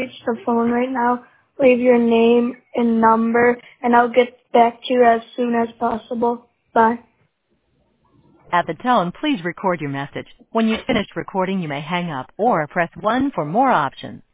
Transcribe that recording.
package the phone right now. Leave your name and number, and I'll get back to you as soon as possible. Bye. At the tone, please record your message. When you've finished recording, you may hang up or press 1 for more options.